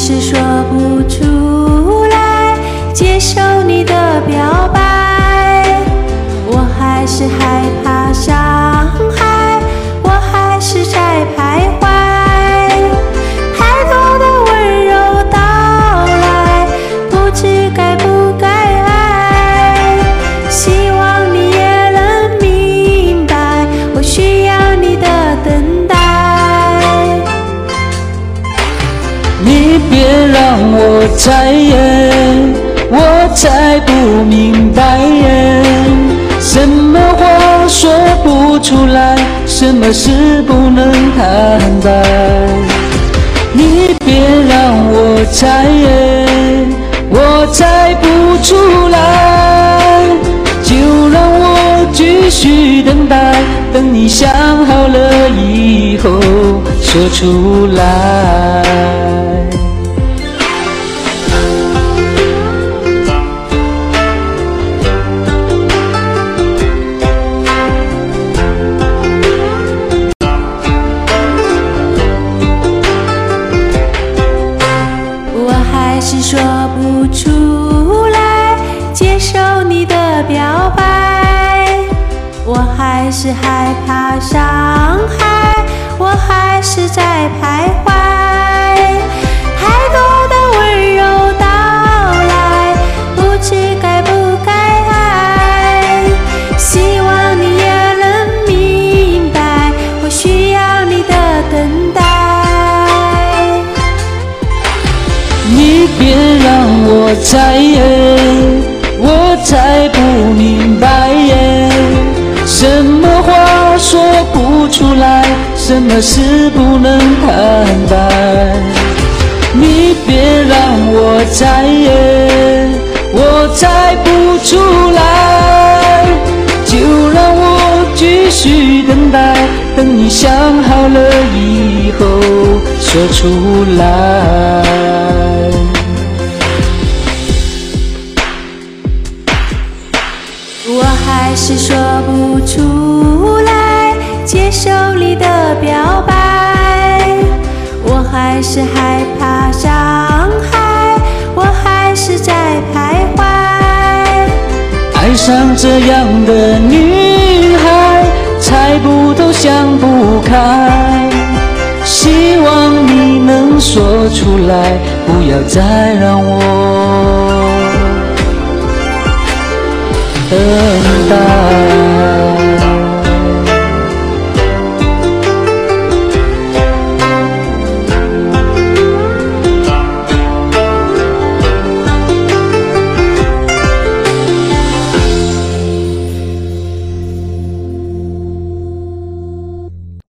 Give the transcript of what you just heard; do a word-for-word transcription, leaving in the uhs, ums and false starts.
是说不出来接受你的表白，我还是害怕伤害，我还是在徘徊。太多的温柔到来，不知该不该爱。希望你也能明白，我需要你的等待。 你别让我再演，我再不明白耶。什么话说不出来，什么事不能坦白。你别让我再演，我再不出来，就让我继续等待，等你想好了以后说出来。 还是说不出来接受你的表白，我还是害怕伤害，我还是在徘徊。太多的温柔到来，不知该不该爱。希望你也能明白，我需要你的等待。 你别让我再演，我再不明白耶。什么话说不出来，什么事不能坦白。你别让我再演，我再不出来，就让我继续等待，等你想好了以后说出来。 我还是说不出来接受你的表白，我还是害怕伤害，我还是在徘徊。 爱上这样的女孩，猜不透想不开，希望你能说出来，不要再让我等